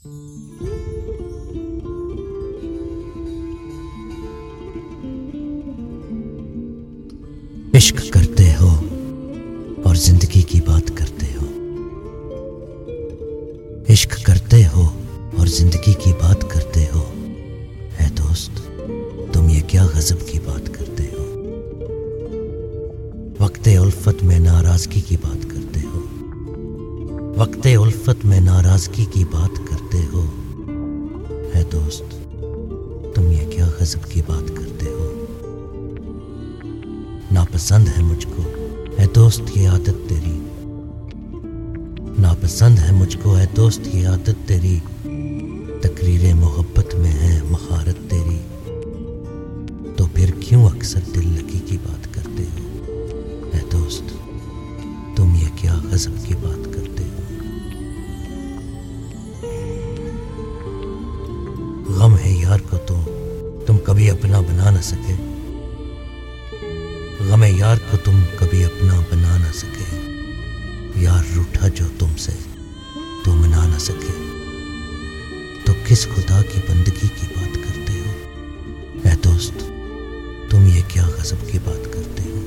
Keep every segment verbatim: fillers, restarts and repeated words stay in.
इश्क करते हो और जिंदगी की बात करते हो। इश्क करते हो और जिंदगी की बात करते हो। है दोस्त, तुम ये क्या गजब की बात करते हो। वक्ते उल्फत में नाराजगी की बात करते हो। वक्ते उल्फत में नाराजगी की बात करते हो। है दोस्त, तुम ये क्या गजब की बात करते हो। नापसंद है मुझको है दोस्त ये आदत तेरी। नापसंद है मुझको है दोस्त ये आदत तेरी। तकरीरे मोहब्बत में है महारत तेरी। तो फिर क्यों अक्सर दिल लगी की बात करते हो। है दोस्त, तुम ये क्या गजब की बात करते हो। गम है यार को तो तुम कभी अपना बना न सके। गम यार को तुम कभी अपना बना ना सके। यार रूठा जो तुमसे तो मना ना सके। तो किस खुदा की बंदगी की बात करते हो। ऐ दोस्त, तुम ये क्या गजब की बात करते हो।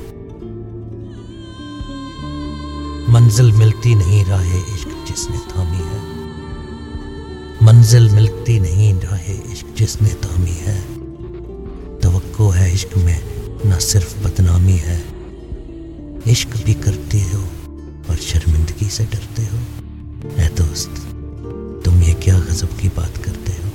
मंजिल मिलती नहीं राहे इश्क जिसने थामी है। मंजिल मिलती नहीं राहे इश्क जिसने थामी है। तवक्को है इश्क में न सिर्फ बदनामी है। इश्क भी करते हो और शर्मिंदगी से डरते हो। ऐ दोस्त, तुम ये क्या गजब की बात करते हो।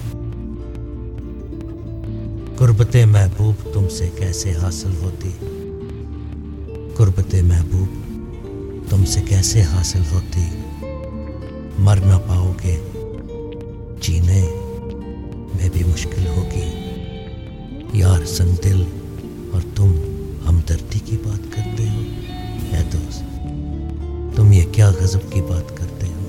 कुर्बते महबूब तुमसे कैसे हासिल होती। कुर्बते महबूब तुमसे कैसे हासिल होती। मर ना पाओगे, जीने में भी मुश्किल होगी। यार संग दिल और तुम हमदर्दी की बात करते हो। है दोस्त, तुम ये क्या गजब की बात करते हो।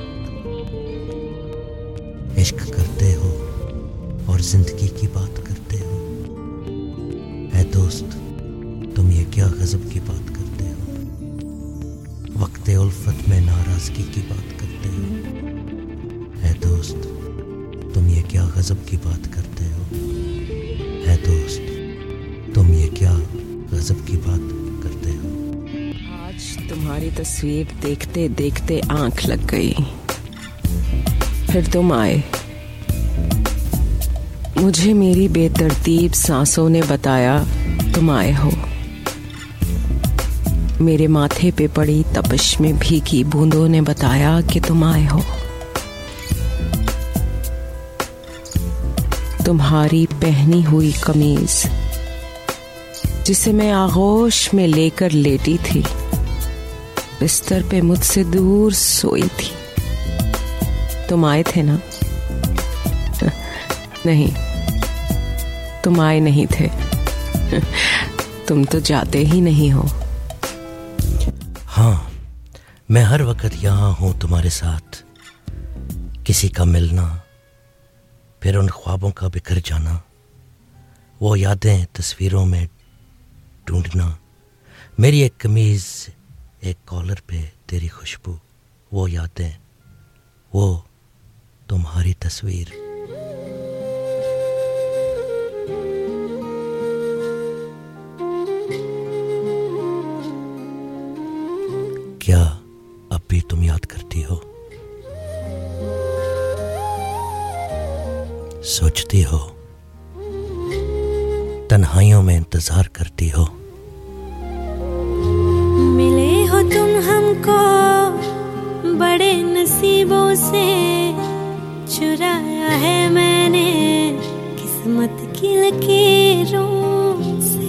इश्क करते हो और जिंदगी की बात करते हो। है दोस्त, तुम ये क्या गजब की बात करते हो। वक्ते उल्फत में नाराजगी की बात करते हो। है दोस्त, तुम ये क्या गजब की बात करते हो। है दोस्त, तुम ये क्या गजब की बात करते हो। आज तुम्हारी तस्वीर देखते देखते आंख लग गई। फिर तुम आए। मुझे मेरी बेतरतीब सांसों ने बताया तुम आए हो। मेरे माथे पे पड़ी तपश में भीगी बूंदों ने बताया कि तुम आए हो। तुम्हारी पहनी हुई कमीज जिसे मैं आगोश में लेकर लेटी थी, बिस्तर पे मुझसे दूर सोई थी। तुम आए थे ना। नहीं, तुम आए नहीं थे। तुम तो जाते ही नहीं हो। हाँ, मैं हर वक्त यहाँ हूँ तुम्हारे साथ। किसी का मिलना, फिर उन ख्वाबों का बिखर जाना, वो यादें तस्वीरों में ढूंढना। मेरी एक कमीज, एक कॉलर पे तेरी खुशबू, वो यादें, वो तुम्हारी तस्वीर। क्या अब भी तुम याद करती हो। सोचती हो, तन्हाइयों में इंतजार करती हो। मिले हो तुम हमको बड़े नसीबों से, चुराया है मैंने किस्मत की लकीरों से।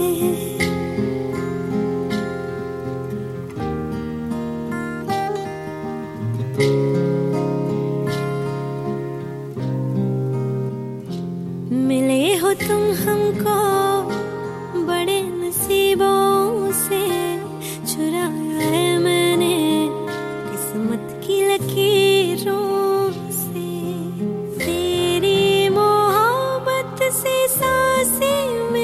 मिले हो तुम हमको बड़े नसीबों से, चुराया है मैंने किस्मत की लकीरों से। तेरी मोहब्बत से सांसें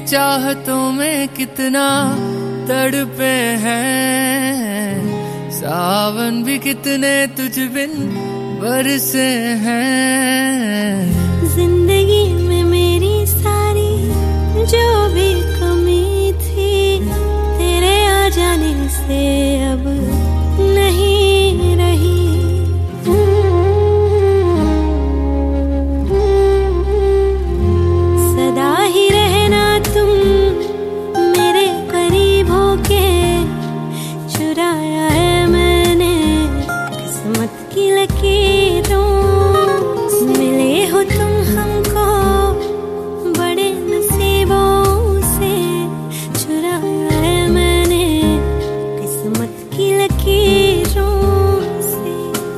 चाहतों में कितना तड़पे हैं, सावन भी कितने तुझ बिन बरसे हैं। जिंदगी में मेरी सारी जो भी कमी थी, तेरे आ जाने से अब नहीं रही। सदा ही रहना तुम मेरे करीब होके, चुराया है मैंने किस्मत की लकीरों। मिले हो तुम हमको बड़े नसीबों से, चुराया है मैंने किस्मत की लकीरों से।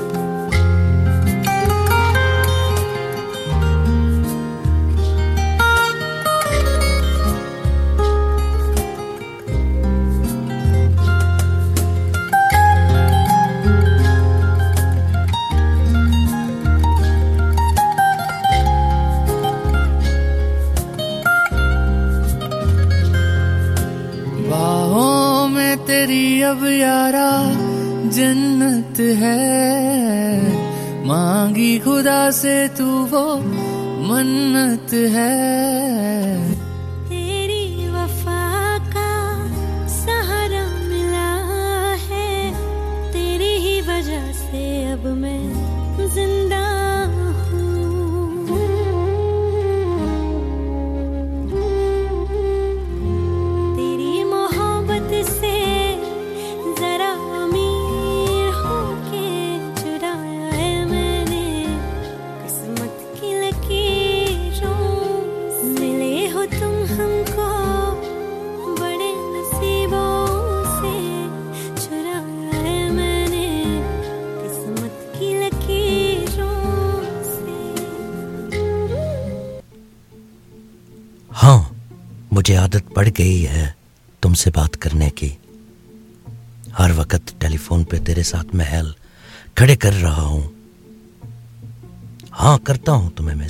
बाहों में तेरी अब यारा जन्नत है, मांगी खुदा से तू वो मन्नत है। तेरी वफा का सहारा मिला है, तेरी ही वजह से अब मैं जिंदा हूँ। तेरी मोहब्बत से जरा अमीर होके, चुराया है मैंने किस्मत की लकीरों। मिले हो तुम हमको बड़े नसीबों से, चुराया है मैंने किस्मत की लकीरों से। हाँ, मुझे आदत पड़ गई है तुमसे बात करने की। हर वक्त टेलीफोन पे तेरे साथ महल खड़े कर रहा हूं। हाँ, करता हूं तुम्हें मिस।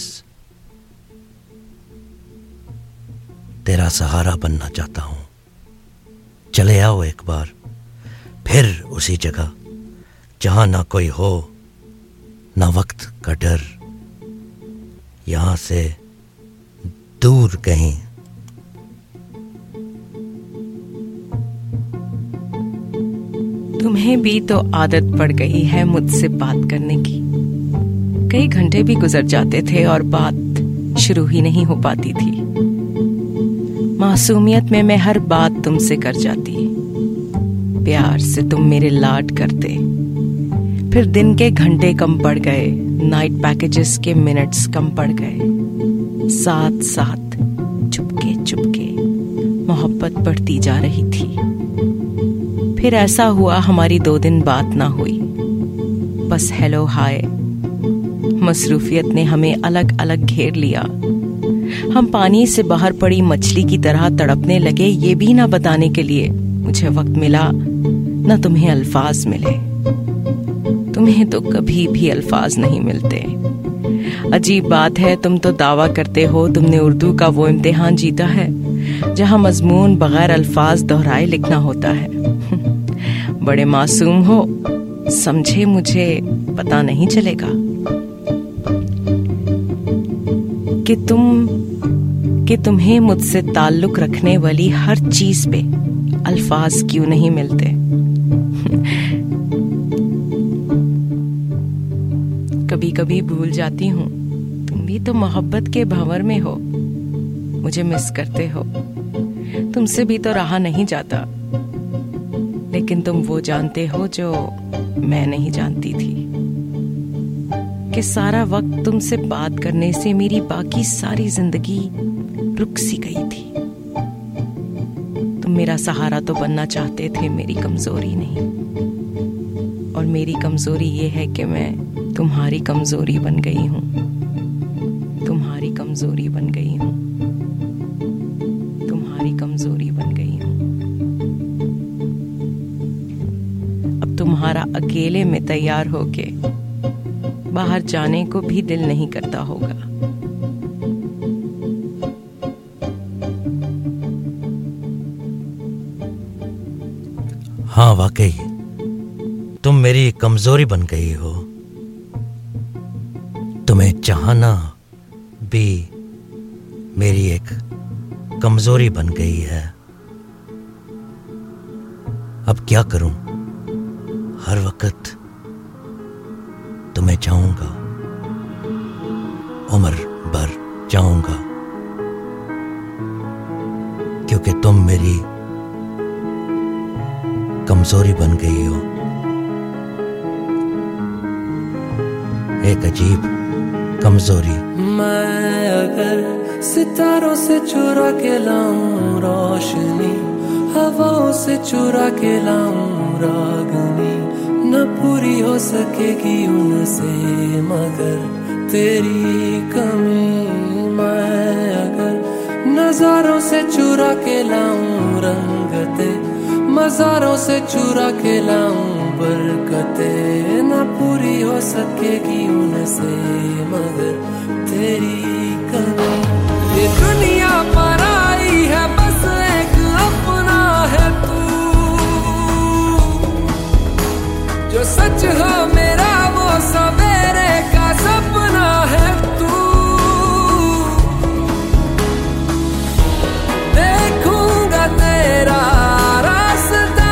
तेरा सहारा बनना चाहता हूं। चले आओ एक बार फिर उसी जगह जहां ना कोई हो ना वक्त का डर, यहां से दूर कहीं। तुम्हें भी तो आदत पड़ गई है मुझसे बात करने की। कई घंटे भी गुजर जाते थे और बात शुरू ही नहीं हो पाती थी। मासूमियत में मैं हर बात तुमसे कर जाती, प्यार से तुम मेरे लाड करते। फिर दिन के घंटे कम पड़ गए, नाइट पैकेजेस के मिनट्स कम पड़ गए। साथ साथ चुपके चुपके मोहब्बत बढ़ती जा रही थी। फिर ऐसा हुआ हमारी दो दिन बात ना हुई, बस हेलो हाय। मसरूफियत ने हमें अलग अलग घेर लिया। हम पानी से बाहर पड़ी मछली की तरह तड़पने लगे, ये भी ना बताने के लिए मुझे वक्त मिला ना तुम्हें अल्फाज मिले। तुम्हें तो कभी भी अल्फाज नहीं मिलते। अजीब बात है, तुम तो दावा करते हो तुमने उर्दू का वो इम्तिहान जीता है जहां मजमून बगैर अल्फाज दोहराए लिखना होता है। बड़े मासूम हो, समझे मुझे पता नहीं चलेगा कि तुम कि तुम्हें मुझसे ताल्लुक रखने वाली हर चीज पे अल्फाज क्यों नहीं मिलते। कभी कभी भूल जाती हूँ तुम भी तो मोहब्बत के भंवर में हो, मुझे मिस करते हो। तुमसे भी तो रहा नहीं जाता, लेकिन तुम वो जानते हो जो मैं नहीं जानती थी, कि सारा वक्त तुमसे बात करने से मेरी बाकी सारी जिंदगी रुक सी गई थी। तुम मेरा सहारा तो बनना चाहते थे, मेरी कमजोरी नहीं। और मेरी कमजोरी ये है कि मैं तुम्हारी कमजोरी बन गई हूँ, तुम्हारी कमजोरी बन गई हूँ, तुम्हारी कमजोरी बन गई हूँ। अब तुम्हारा अकेले में तैयार होके बाहर जाने को भी दिल नहीं करता होगा। हाँ वाकई तुम मेरी कमजोरी बन गई हो। तुम्हें चाहना भी मेरी एक कमजोरी बन गई है। अब क्या करूं, हर वक्त तुम्हें चाहूंगा, उम्र भर चाहूंगा, क्योंकि तुम मेरी कमजोरी बन गई हो। एक अजीब कमजोरी। मैं अगर सितारों से चुरा के लाऊं रोशनी, हवाओं से चुरा के लाऊं रागनी, न पूरी हो सकेगी उनसे मगर तेरी कमी। मैं अगर नजारों से चुरा के लाऊं रंगते, मजारों से चुरा के लाऊं बरकते, न पूरी हो सकेगी उनसे मगर तेरी कमी। ये दुनिया पराई है, बस एक अपना है तू, जो सच हो मेरा वो सवेरे का सपना है तू। देखूंगा तेरा रास्ता,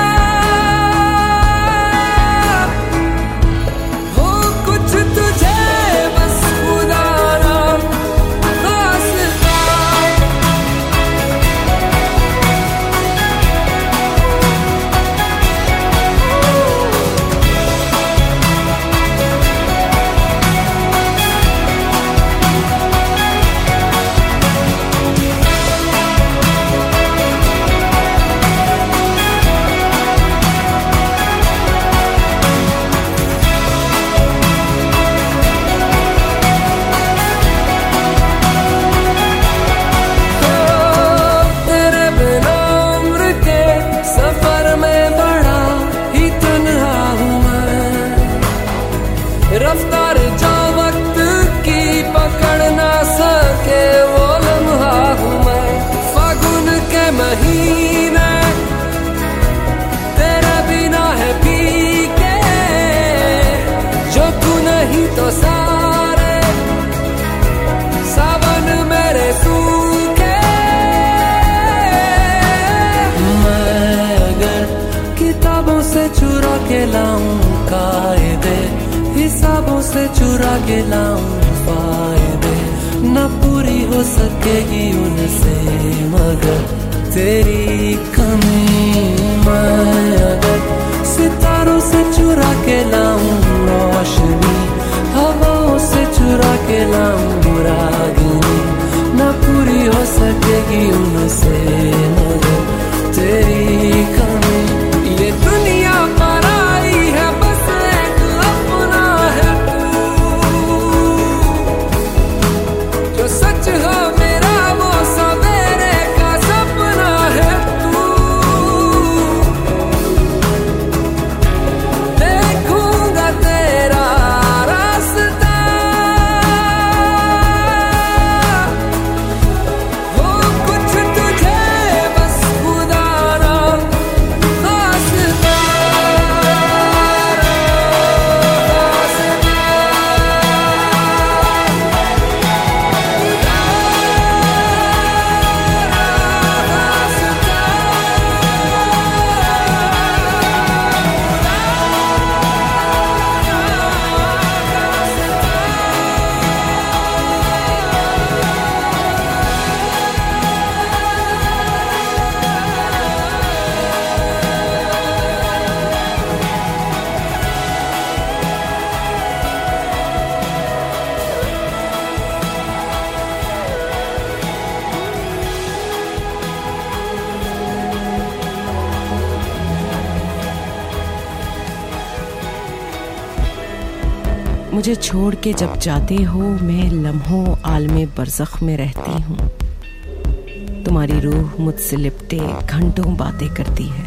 हो कुछ तुझे बस खुदा ना वास्ता। तेरे बिना उम्र के सफर में बड़ा ही तन्हा हूँ मैं, रफ्तार जो वक्त की पकड़ ना सके वो लम्हा हूँ मैं। फागुन के महीने तेरे बिना है फीके, जो तू नहीं तो सारे सावन मेरे सूखे। मैं अगर किताबों से चुरा के लाऊं कायदे, हिसाबों से चुरा के लाऊं फायदे, न पूरी हो सकेगी उनसे मगर तेरी कमी। मैं अगर सितारों से चुरा के लाऊं रोशनी, हवाओं से चुरा के लाऊं रागनी, न पूरी हो सकेगी उनसे मगर तेरी कमी। ये दुनिया पराई है, बस एक अपना है तू, जो सच हो मेरा वो सवेरे का सपना है तू। देखूंगा तेरा रास्ता, हो कुछ तुझे बस खुदा ना वास्ता। मुझे छोड़ के जब जाते हो मैं लम्हों आलमे बरज़ख में रहती हूँ। तुम्हारी रूह मुझसे लिपटे घंटों बातें करती है।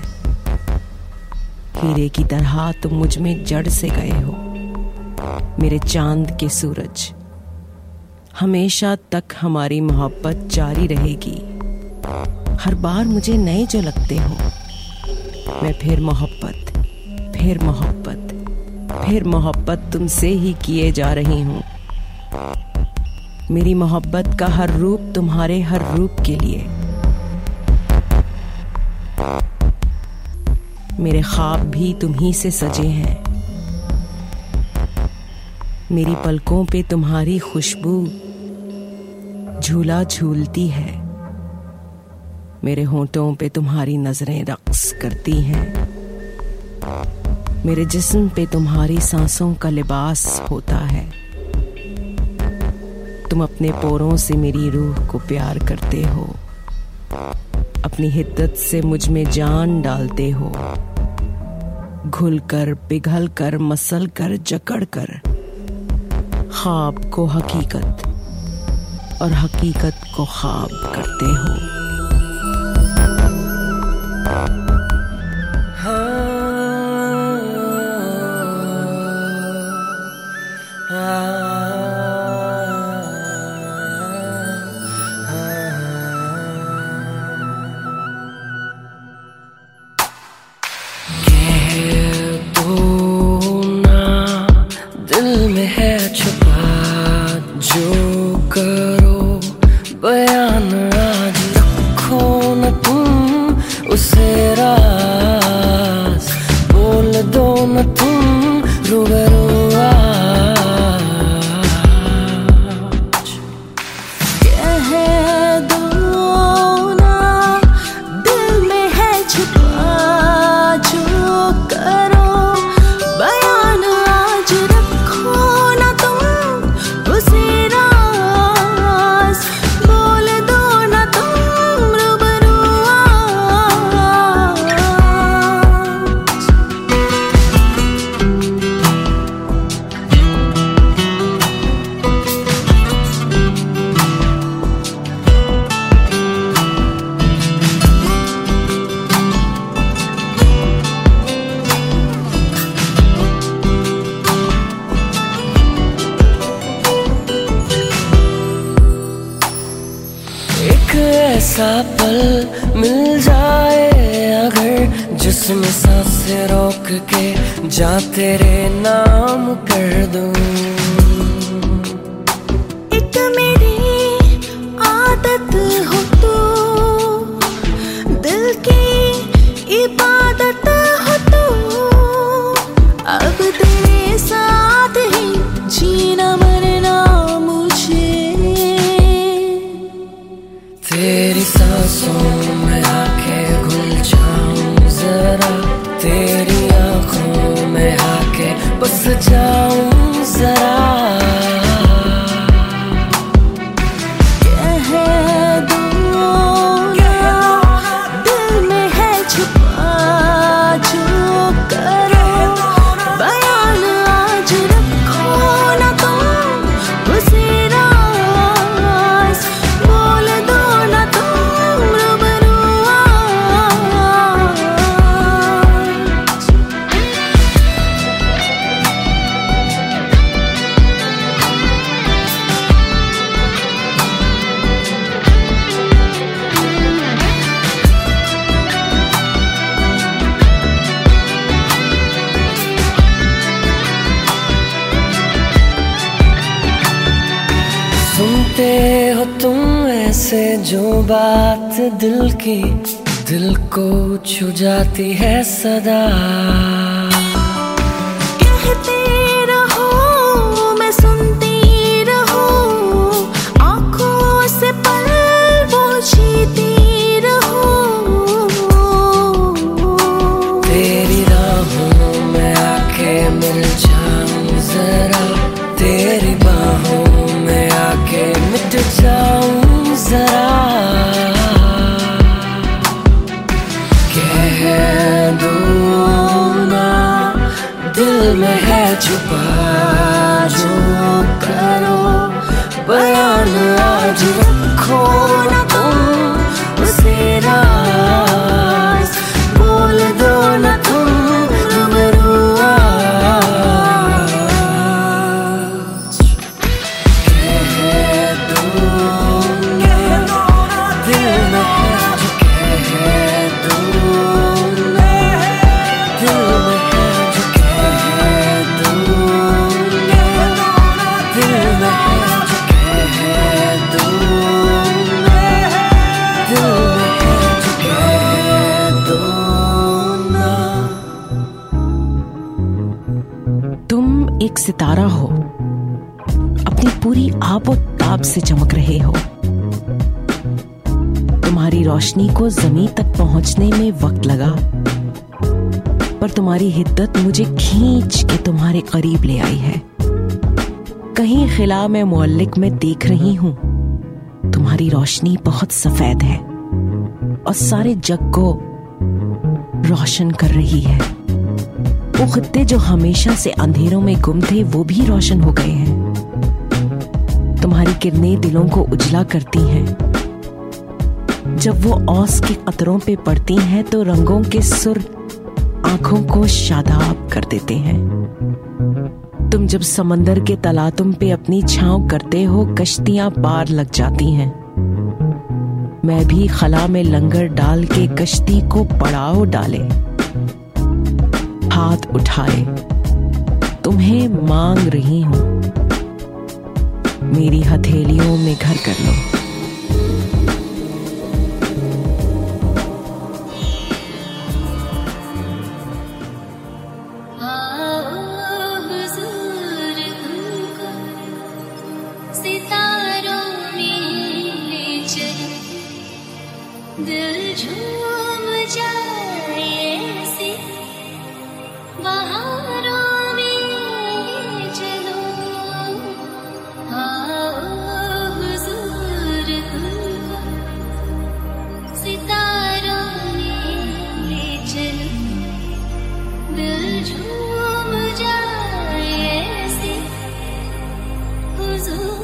हीरे की तरह तुम मुझ में जड़ से गए हो, मेरे चांद के सूरज। हमेशा तक हमारी मोहब्बत जारी रहेगी। हर बार मुझे नए जो लगते हो, मैं फिर मोहब्बत, फिर मोहब्बत, फिर मोहब्बत तुमसे ही किए जा रही हूँ। मेरी मोहब्बत का हर रूप तुम्हारे हर रूप के लिए। मेरे ख्वाब भी तुम्ही से सजे हैं। मेरी पलकों पे तुम्हारी खुशबू झूला झूलती है। मेरे होंठों पे तुम्हारी नजरें रक्स करती हैं। मेरे जिस्म पे तुम्हारी सांसों का लिबास होता है। तुम अपने पोरों से मेरी रूह को प्यार करते हो। अपनी हिद्दत से मुझ में जान डालते हो। घुल कर, पिघल कर, मसल कर, जकड़ कर ख्वाब को हकीकत और हकीकत को ख्वाब करते हो। बयान आज रखो न तुम उसे राज, बोल दो न तुम रूबरू आज। कह दो ना दिल में है छुपा जो करो, बयान आज रखो न तुम उसे ऐसा पल मिल जाए अगर जिसमें सांसें रोक के जा तेरे नाम कर दूं। एक मेरी आदत हो तू, दिल की इबादत हो तू। अब तेरे साथ ही जीना मरना मुझे। तेरी सांसों में आके घुल जाऊं जरा, तेरी आंखों में आके बस जाऊं जरा। कह दो ना दिल में है छुपा जो करो, बयान आज रखो ना तुम उसे राज, बोल दो ना तुम रूबरू आज। सुनते हो तुम ऐसे जो बात दिल की, दिल को छू जाती है सदा। कहते रहो मैं सुनती रहूं, आँखों से पल वो जीती रहूं। तेरी राहों में आके मिल जाऊं जरा, तेरी बाहों में आके मिट जाऊं जरा। कह दो ना दिल में है रहे हो। तुम्हारी रोशनी को जमीन तक पहुंचने में वक्त लगा, पर तुम्हारी हिद्दत मुझे खींच के तुम्हारे करीब ले आई है। कहीं खिला में मुअल्लिक में देख रही हूं, तुम्हारी रोशनी बहुत सफेद है और सारे जग को रोशन कर रही है। वो खित्ते जो हमेशा से अंधेरों में गुम थे, वो भी रोशन हो गए हैं। तुम्हारी किरणें दिलों को उजला करती हैं। जब वो औस के कतरों पे पड़ती हैं तो रंगों के सुर आंखों को शादाब कर देते हैं। तुम जब समंदर के तलातुम पे अपनी छांव करते हो, कश्तियां पार लग जाती हैं। मैं भी खला में लंगर डाल के कश्ती को पड़ाव डाले, हाथ उठाए तुम्हें मांग रही हूं, मेरी हथेलियों में घर कर लो। दिल झूम जाए ऐसे बहारों में चलो, आओ हुजूर तुमको सितारों में ले चलो। दिल झूम जाए ऐसे हुजूर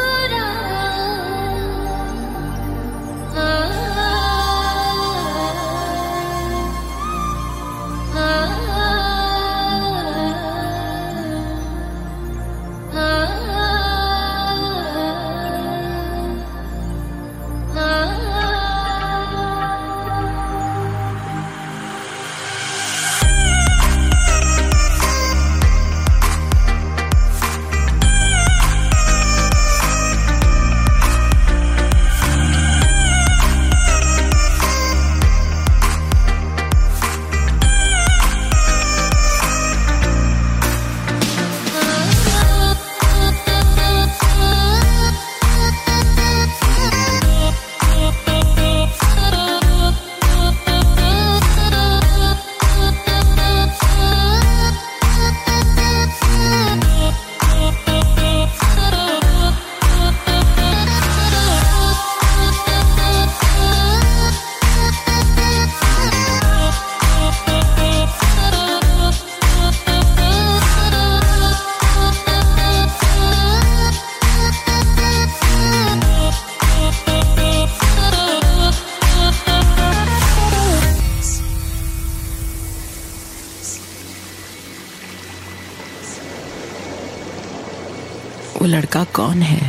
वो लड़का कौन है?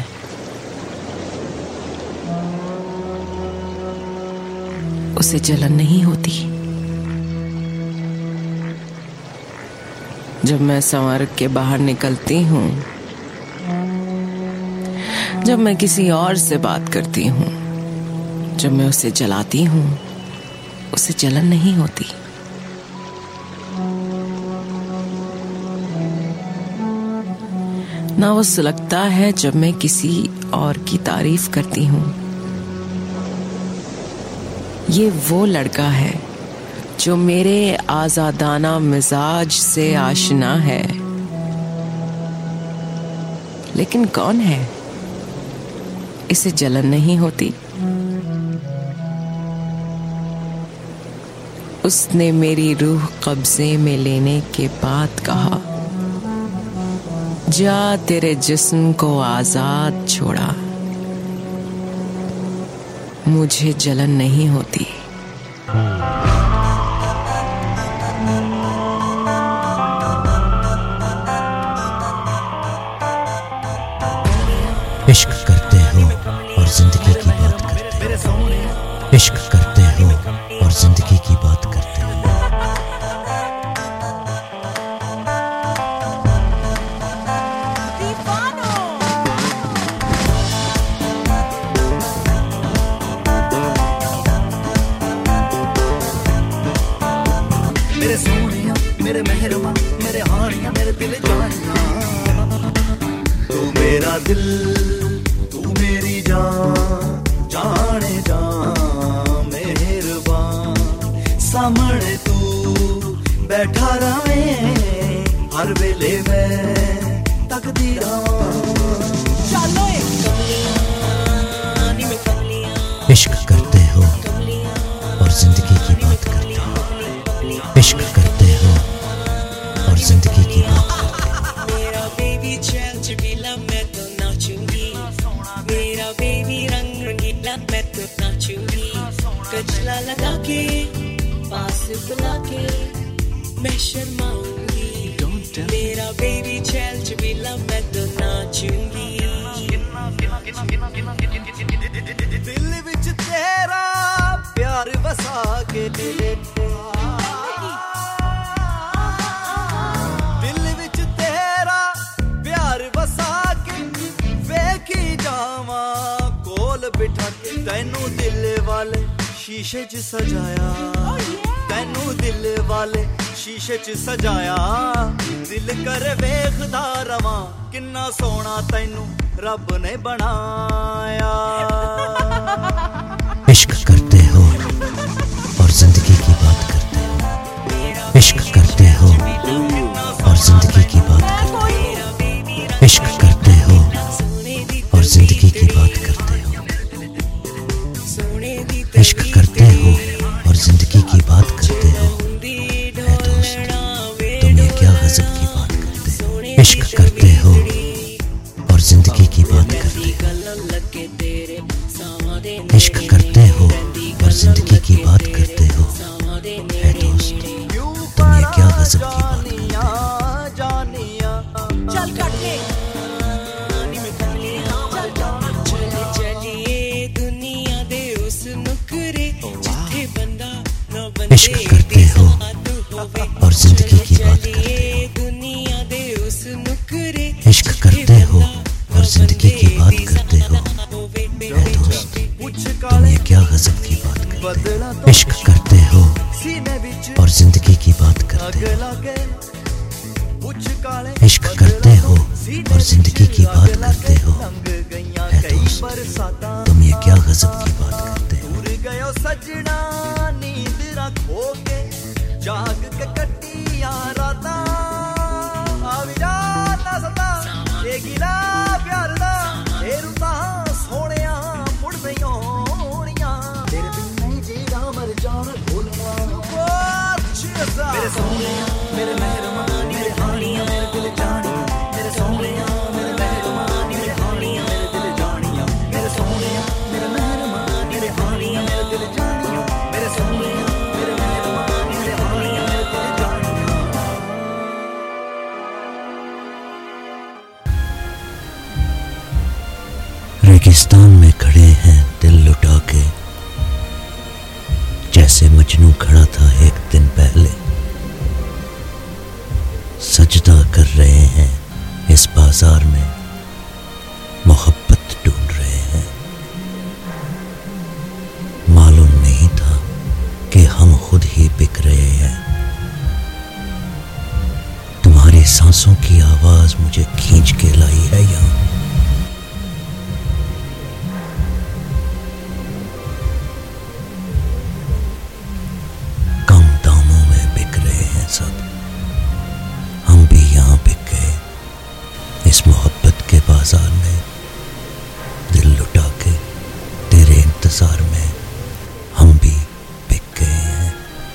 उसे जलन नहीं होती जब मैं संवर के बाहर निकलती हूँ, जब मैं किसी और से बात करती हूँ, जब मैं उसे जलाती हूँ, उसे जलन नहीं होती। ना वो सुलगता है जब मैं किसी और की तारीफ करती हूँ। ये वो लड़का है जो मेरे आजादाना मिजाज से आशना है, लेकिन कौन है? इसे जलन नहीं होती। उसने मेरी रूह कब्जे में लेने के बाद कहा, जा तेरे जिस्म को आजाद छोड़ा, मुझे जलन नहीं होती। इश्क करते हो और जिंदगी की बात करते हो, इश्क करते हो और जिंदगी की बात करते हो। मेरे सोनिया, मेरे मेहरमा, मेरे हानिया, मेरे दिल जानिया, तू मेरा दिल, तू मेरी जान। बदले मैं तकदी चलो इश्क करते हो और जिंदगी की बात करते हो, इश्क करते हो और जिंदगी की बात करते हो। मेरा बेबी चल चबीला मैं तो नाचूंगी, मेरा बेबी रंग रंगीला मैं तो नाचूंगी, गजला लगा के पास बुला के मैं शर्माऊंगी, मेरा बेबी चल चबीला मैं तो नाचूंगी। दिल विच तेरा प्यार बसा के दिल विच तेरा प्यार बसा के वेखी जावा कोल बिठा के तैनू दिल वाले शीशे च सजाया, तैनू दिल वाले शीशे च सजाया, दिल कर वेखदा रवा किन्ना सोना तैनू रब ने बनाया। इश्क करते हो और जिंदगी की बात करते हो, इश्क करते हो और जिंदगी की बात करते हो, इश्क करते हो और जिंदगी की बात करते हो, इश्क करते हो और जिंदगी की बात करते हो। है दोस्त तुम ये क्या गजब की बात करते हो, इश्क करते हो और जिंदगी की बात करते हो, इश्क करते हो और जिंदगी की बात करते हो। है दोस्त तुम ये क्या गजब की बात करते हो। जानिया चल काटे चले चलिए दुनिया दे उस नुकरे जिथे बंदा न बंदे इश्क करते हो और जिंदगी की बात करते हो, दुनिया दे उस नुकरे इश्क करते हो और जिंदगी की बात करते हो। है दोस्त तुम ये क्या गजब की बात करते हो, इश्क करते हो सीने विच और जिंदगी की बात करते हो, अगला के कुछ काले इश्क करते हो और जिंदगी की बात करते हो। है दोस्त बरसाता तुम ये क्या गजब की बात करते हो। उड़ गयो सजना नींद रखो के जाग के कटिया राता आवी जाता सता ये गिला प्यार दा ए रुता सोहणिया मुड़ पईओ होणिया तेरे बिन नहीं जीदा मर जाना भूलना मेरे सोहणिया मेरे मेहरमा मेरे हानिया मेरे दिल जानिया मेरे सोहणिया मेरे मेहरमा मेरे हानिया मेरे दिल जानिया मेरे सोहणिया मेरे मेहरमा मेरे हानिया मेरे दिल जानिया मेरे सोहणिया मेरे मेहरमा मेरे हानिया मेरे दिल जानिया। रेगिस्तान में खड़े हैं दिल लुटा के, जैसे मजनू खड़ा था एक दिन पहले, सजदा कर रहे हैं इस बाजार में, मोहब्बत ढूंढ रहे हैं। मालूम नहीं था कि हम खुद ही बिक रहे हैं। तुम्हारी सांसों की आवाज मुझे खींच के लाई है यहाँ, कम दामों में बिक रहे हैं सब। हम भी यहाँ बिक गए इस मोहब्बत के बाजार में, दिल लुटा के तेरे इंतजार में हम भी बिक गए हैं।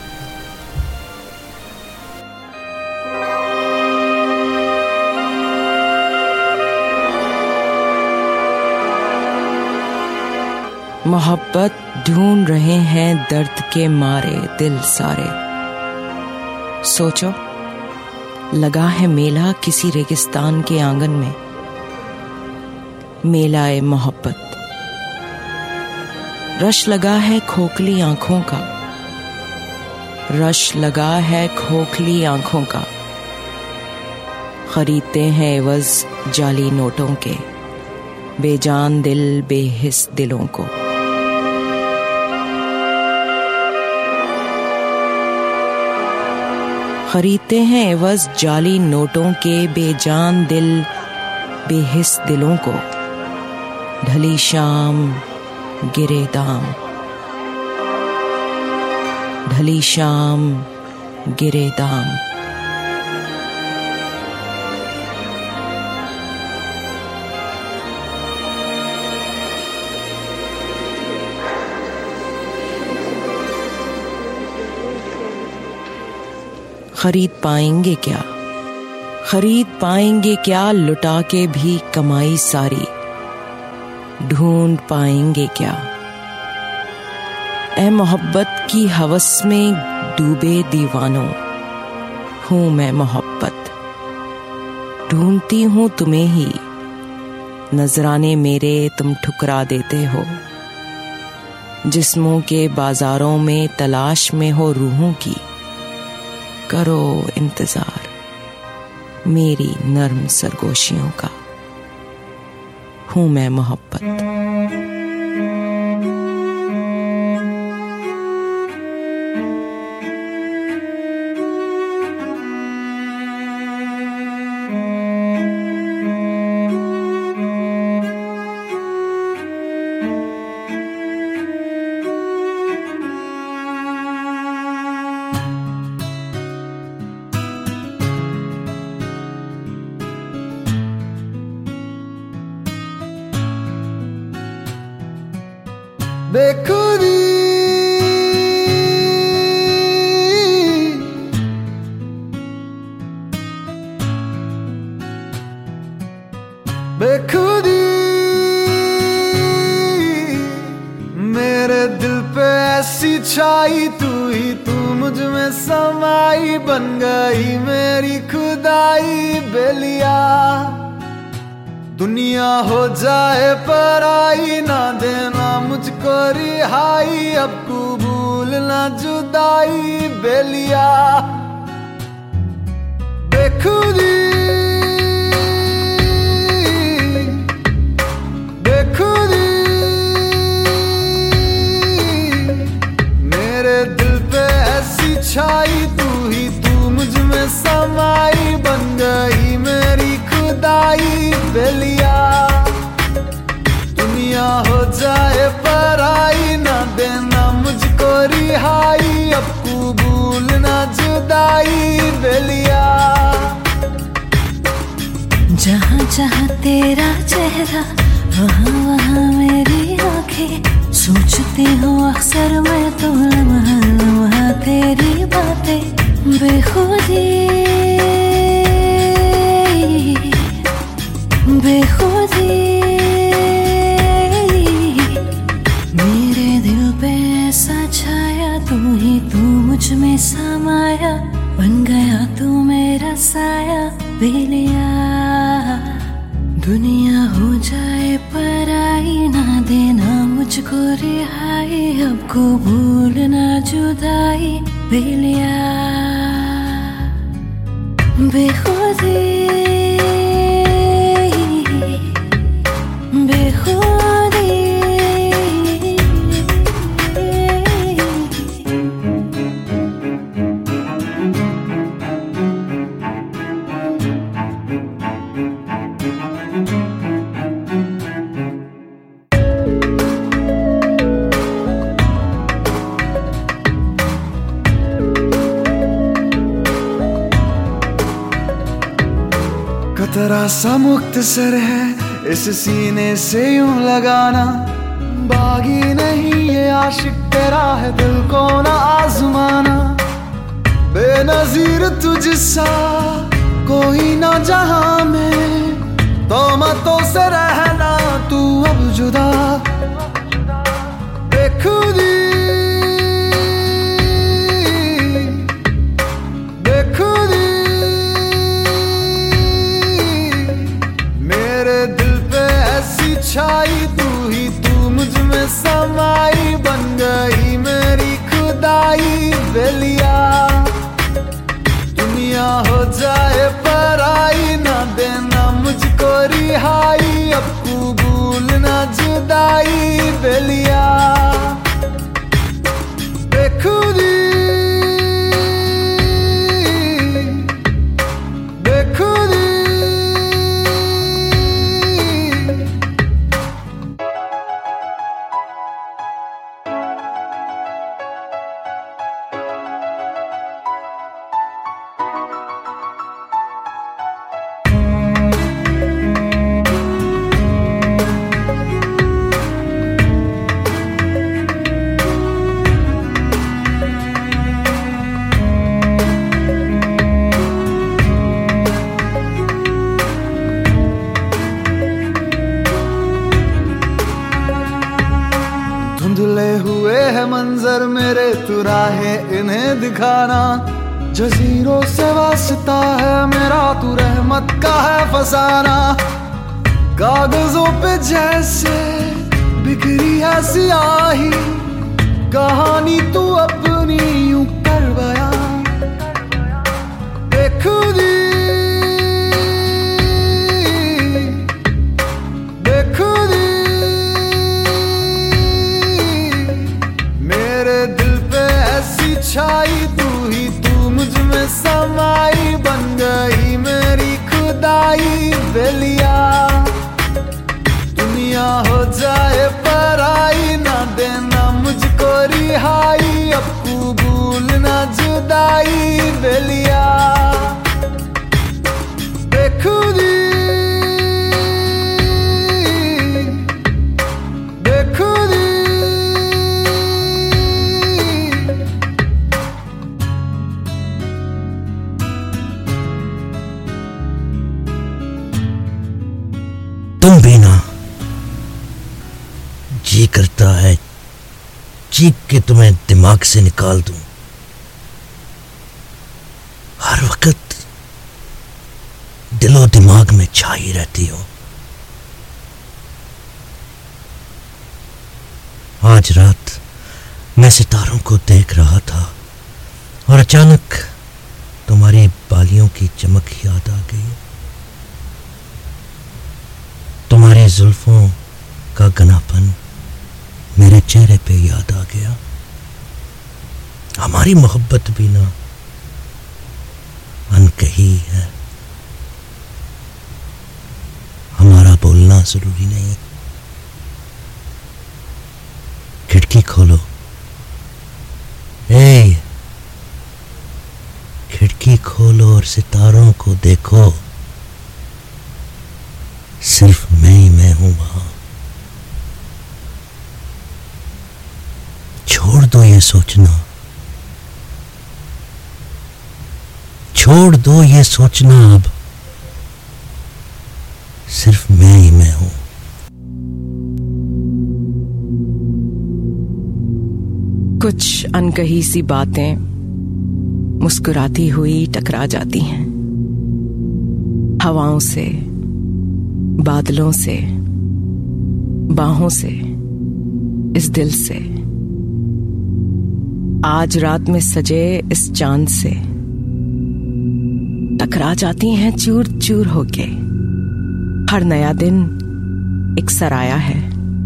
मोहब्बत ढूंढ रहे हैं दर्द के मारे दिल सारे। सोचो लगा है मेला किसी रेगिस्तान के आंगन में, मेला ए मोहब्बत। रश लगा है खोखली आंखों का, रश लगा है खोखली आंखों का। खरीदते हैं एवज जाली नोटों के, बेजान दिल बेहिस दिलों को। खरीदते हैं एवज जाली नोटों के, बेजान दिल बेहिस दिलों को। ढली शाम गिरे दाम, ढली शाम गिरे दाम। खरीद पाएंगे क्या, खरीद पाएंगे क्या लुटा के भी कमाई सारी, ढूंढ पाएंगे क्या। ऐ मोहब्बत की हवस में डूबे दीवानों, हूँ मैं मोहब्बत, ढूंढती हूँ तुम्हें ही, नजराने मेरे तुम ठुकरा देते हो। जिस्मों के बाजारों में तलाश में हो रूहों की, करो इंतजार मेरी नर्म सरगोशियों का, हूँ मैं मोहब्बत। बेखुदी बेखुदी मेरे दिल पे ऐसी छाई, तू ही तू मुझ में समाई, बन गई मेरी खुदाई बेलिया। दुनिया हो जाए पराई, ना देना मुझको रिहाई, अब कबूल ना जुदाई बेलिया। बेखुदी बेखुदी मेरे दिल पे ऐसी छाई, तू ही तू मुझ में समाई, बन गई मेरी खुदाई बेलिया। दुनिया हो जाए पराई, ना देना मुझको रिहाई, अब कबूल ना जुदाई बेलिया। जहाँ जहाँ तेरा चेहरा, वहाँ वहाँ मेरी आंखें, सोचती हूँ अक्सर मैं तो लम्हा लम्हा तेरी बातें। बेखुदी बेखुदी मेरे दिल पे ऐसा छाया, तू ही तू मुझ में समाया, बन गया तू मेरा साया बेलिया। दुनिया हो जाए पराई, ना देना मुझको रिहाई, अब कबूल ना जुदाई बेलिया। बेखुदी कतरा सा मुख्तसर है इस सीने से यूं लगाना, बागी नहीं ये आशिक तेरा है दिल को ना आजमाना। बेनजीर तुझसा कोई ना जहां में, तोहमतों से रहना तू अब जुदा। बेखुदी बेखुदी मेरे दिल पे ऐसी छाई, तू ही तू मुझ में समाई, बन गई मेरी खुदाई बेलिया। दुनिया हो जाए पराई, ना देना मुझको रिहाई, अब कबूल ना जुदाई बेलिया। बेखुदी बेखुदी धुंधले हुए है मंजर मेरे, तू राहे इन्हें दिखाना। जजीरों से वास्ता है मेरा, तू रहमत का है फसाना। कागजों पे जैसे बिखरी है सियाही, कहानी तू अपनी यूं कर बयां। बेखुदी बेखुदी मेरे दिल पे ऐसी छाई, तू ही तू मुझ में समाई। बन गई मेरी खुदाई बेलिया, दुनिया हो जाए पराई, ना देना मुझको रिहाई। अब कबूल ना जुदाई बेलिया। बेखुदी बेखुदी तुम भी ना, जी करता है चीख के तुम्हें दिमाग से निकाल दूं। हर वक्त दिलो दिमाग में छाई रहती हो। आज रात मैं सितारों को देख रहा था और अचानक तुम्हारी बालियों की चमक याद आ गई। तुम्हारी जुल्फों का घनापन मेरे चेहरे पे याद आ गया। हमारी मोहब्बत भी ना अनकही है, हमारा बोलना जरूरी नहीं। खिड़की खोलो, ए खिड़की खोलो और सितारों को देखो। सिर्फ मैं ही मैं हूं वहां। छोड़ दो ये सोचना, छोड़ दो ये सोचना, अब सिर्फ मैं ही मैं हूं। कुछ अनकही सी बातें मुस्कुराती हुई टकरा जाती हैं, हवाओं से, बादलों से, बाहों से, इस दिल से, आज रात में सजे इस चांद से। टकरा जाती हैं चूर चूर होके। हर नया दिन एक सराया है।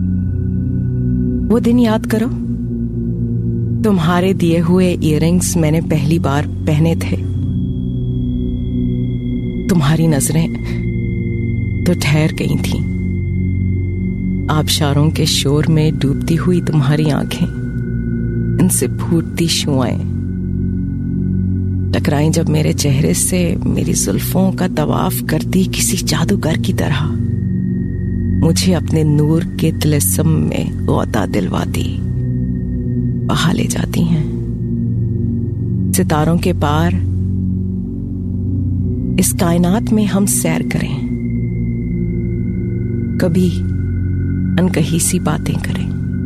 वो दिन याद करो, तुम्हारे दिए हुए इयररिंग्स मैंने पहली बार पहने थे। तुम्हारी नजरें तो ठहर गई थीं। आबशारों के शोर में डूबती हुई तुम्हारी आंखें, इनसे फूटती शुआएं टकराई जब मेरे चेहरे से, मेरी जुल्फों का तवाफ करती किसी जादूगर की तरह। मुझे अपने नूर के तिलस्म में गौता दिलवाती, बहा ले जाती हैं। सितारों के पार इस कायनात में हम सैर करें, कभी अनकही सी बातें करें।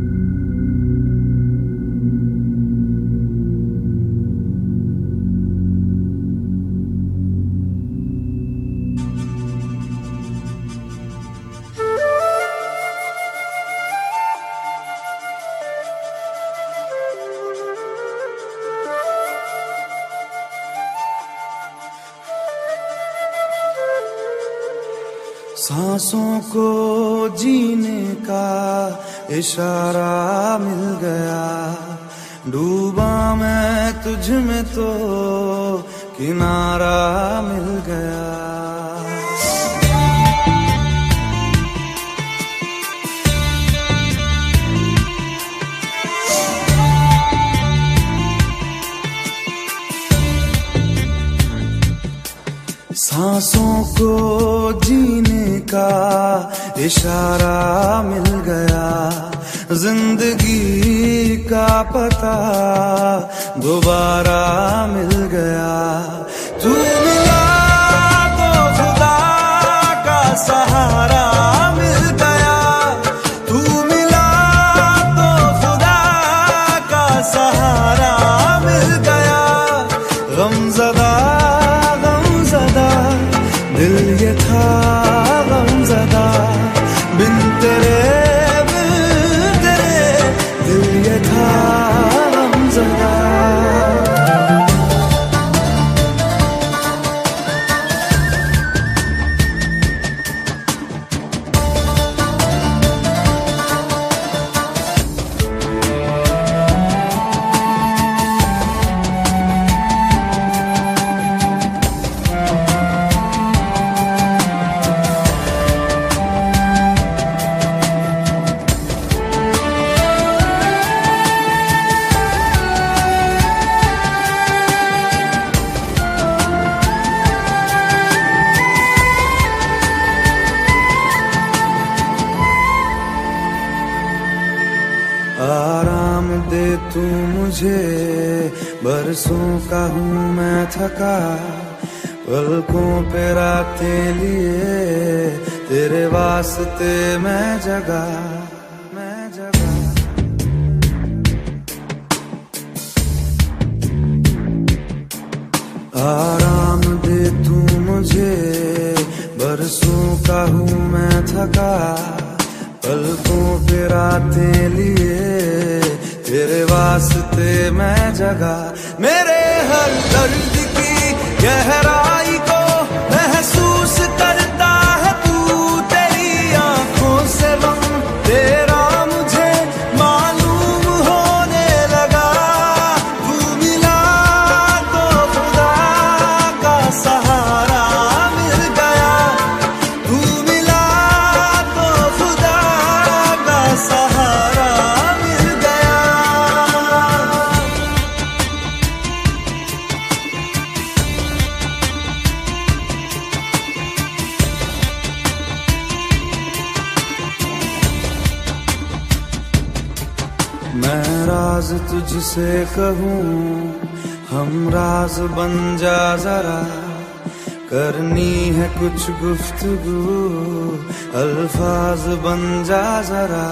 सांसों को जीने का इशारा मिल गया, डूबा मैं तुझ में तो किनारा मिल गया। सांसों को जीने का इशारा मिल गया, जिंदगी का पता दोबारा मिल गया। तू मिला तो खुदा का सहारा मिल गया, तू मिला तो आराम दे तू मुझे, बरसों का हूँ मैं थका, पलकों पे रातें लिए, तेरे वास्ते मैं जगा, मैं जगा। आराम दे तू मुझे, बरसों का हूँ मैं थका, पलकों पे रातें लिए, तेरे वास्ते मैं जगा। मेरे हर दर्द की गहराई को महसूस करता है तू, तेरी आंखों से गम तेरा मुझे मालूम होने लगा। तू मिला तो खुदा का सहारा मिल गया, तू मिला तो खुदा का सहारा मिल गया। मैं राज तुझसे कहूँ, हम राज बन जा जरा, करनी है कुछ गुफ्तगू, अल्फाज बन जा जरा।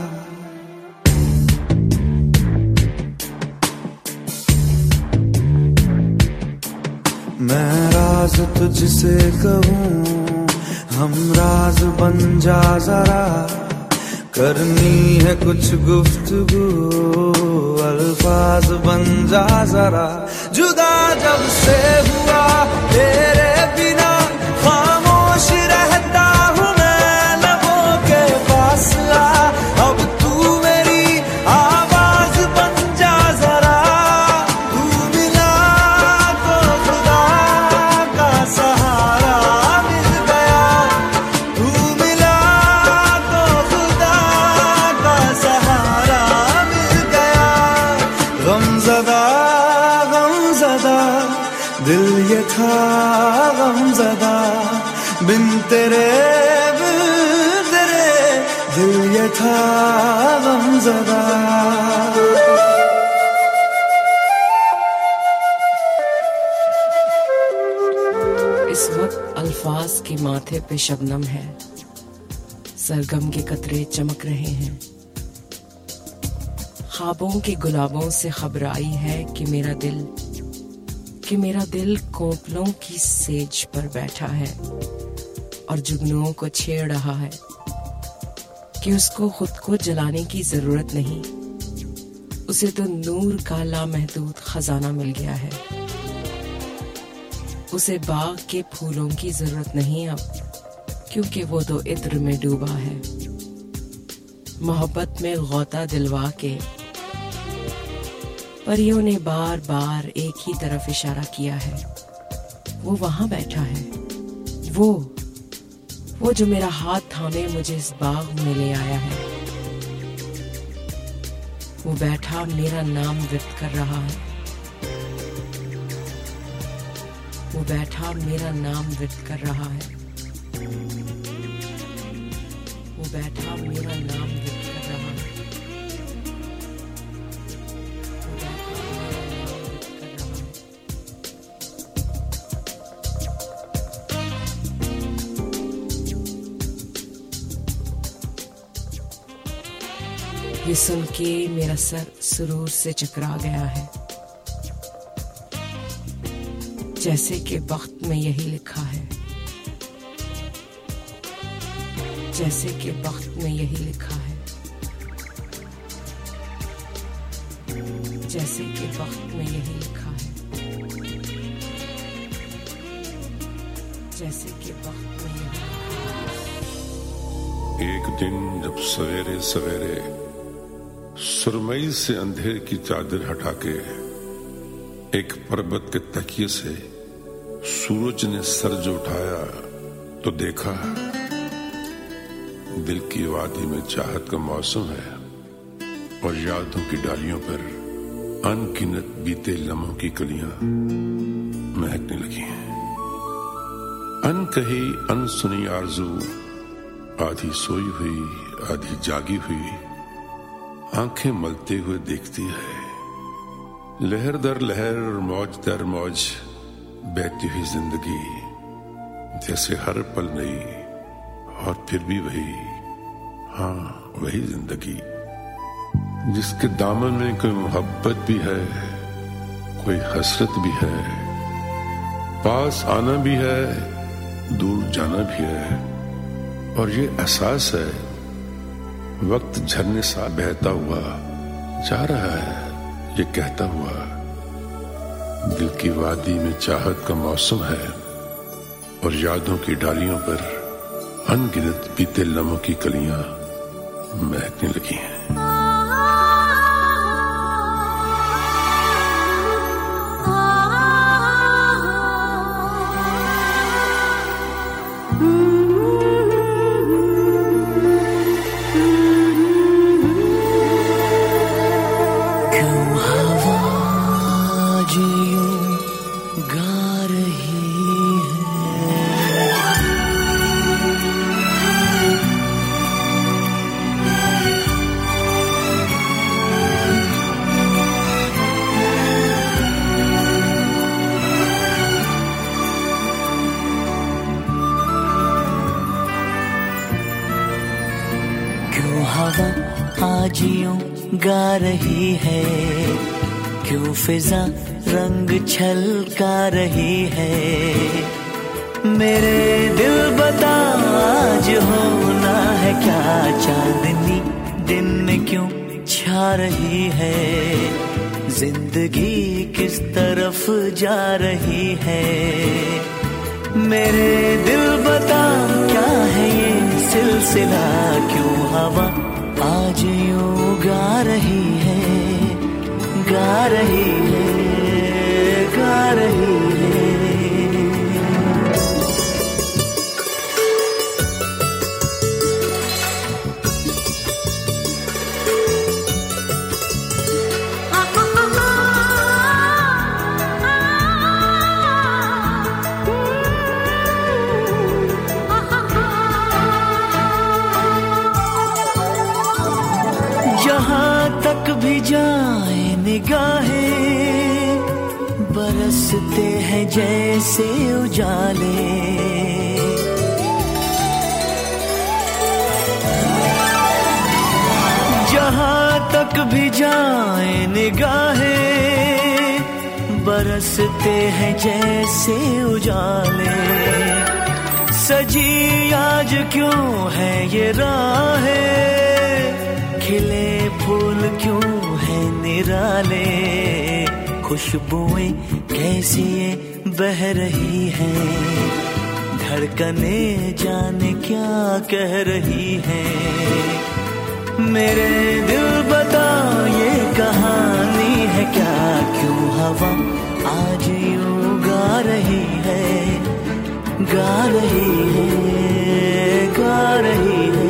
मैं राज तुझसे कहूँ, हम राज बन जा जरा, करनी है कुछ गुफ्तगू, अल्फाज बन जा जरा। जुदा जब से हुआ तेरे बिना, खामोश रहता हूँ मैं लबों के पास आ, अब तू मेरी आवाज बन जा जरा। तू मिला तो खुदा का सहारा मिल गया, तू मिला तो खुदा का सहारा मिल गया। गमज़दा गमज़दा दिल ये था गमज़दा, बिन तेरे बिन तेरे दिल ये था गमज़दा। इस वक्त अल्फाज के माथे पे शबनम है, सरगम के कतरे चमक रहे हैं, ख्वाबों के गुलाबों से खबर आई है कि मेरा दिल कि मेरा दिल कोपलों की सेज पर बैठा है और जुगनुओं को छेड़ रहा है कि उसको खुद को जलाने की जरूरत नहीं, उसे तो नूर का लामहदूद खजाना मिल गया है। उसे बाग के फूलों की जरूरत नहीं अब, क्योंकि वो तो इत्र में डूबा है। मोहब्बत में गौता दिलवा के परियों ने बार बार एक ही तरफ इशारा किया है, वो वहां बैठा है, वो वो जो मेरा हाथ थामे मुझे इस बाग में ले आया है। वो बैठा मेरा नाम व्यक्त कर रहा है, वो बैठा मेरा नाम व्यक्त कर रहा है, वो बैठा मेरा नाम व्यक्त कर रहा है। ये सुन के मेरा सर सुरूर से चकरा गया है, जैसे कि वक्त में यही लिखा है, जैसे कि वक्त में यही लिखा है, जैसे कि वक्त में यही लिखा है, जैसे कि वक्त में यही लिखा है। एक दिन जब सवेरे सवेरे सुरमई से अंधेर की चादर हटा के एक पर्वत के तकिए से सूरज ने सर जो उठाया तो देखा दिल की वादी में चाहत का मौसम है और यादों की डालियों पर अनगिनत बीते लम्हों की कलियां महकने लगी हैं। अनकही अनसुनी आरज़ू आधी सोई हुई आधी जागी हुई आंखें मलते हुए देखती है। लहर दर लहर, मौज दर मौज बहती हुई जिंदगी, जैसे हर पल नई और फिर भी वही, हाँ वही जिंदगी, जिसके दामन में कोई मोहब्बत भी है, कोई हसरत भी है, पास आना भी है, दूर जाना भी है, और ये एहसास है वक्त झरने सा बहता हुआ जा रहा है, ये कहता हुआ दिल की वादी में चाहत का मौसम है, और यादों की डालियों पर अनगिनत बीते लम्हों की कलियां महकने लगी हैं। हवा आज यूं गा रही है, क्यों फिजा रंग छलका रही है। मेरे दिल बता आज होना है क्या, चांदनी दिन में क्यों छा रही है। जिंदगी किस तरफ जा रही है, मेरे दिल बता क्या है ये सिलसिला। क्यों हवा आज यूं गा रही है, गा रही है, गा रही है। जहाँ तक भी जाए निगाहें, बरसते हैं जैसे उजाले। जहाँ तक भी जाए निगाहें, बरसते हैं जैसे उजाले। सजी आज क्यों है ये राहें, खिले फूल क्यों है निराले। खुशबुएं कैसी ये बह रही हैं, धड़कने जाने क्या कह रही हैं। मेरे दिल बता ये कहानी है क्या, क्यों हवा आज यूं गा रही है, गा रही है, गा रही है।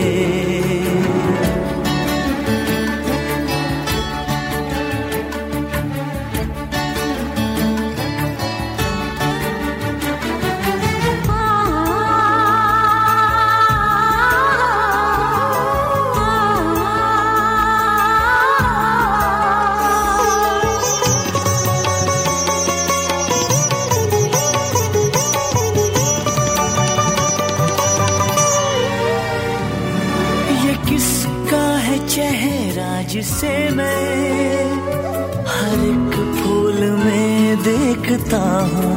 चेहरा जिसे मैं हर एक फूल में देखता हूँ,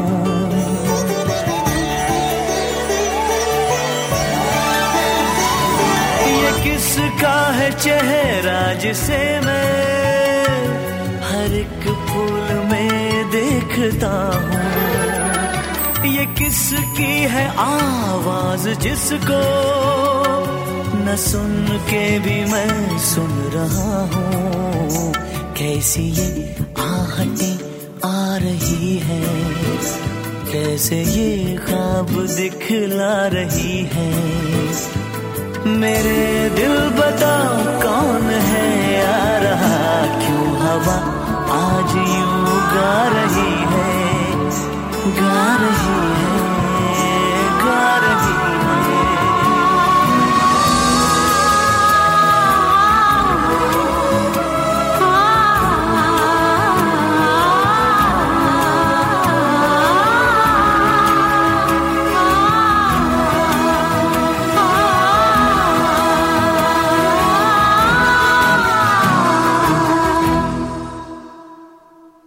ये किसका है चेहरा जिसे मैं हर एक फूल में देखता हूँ। ये किसकी है आवाज जिसको न सुन के भी मैं सुन रहा हूँ। कैसी ये आहटें आ रही है, कैसे ये ख्वाब दिखला रही है। मेरे दिल बता कौन है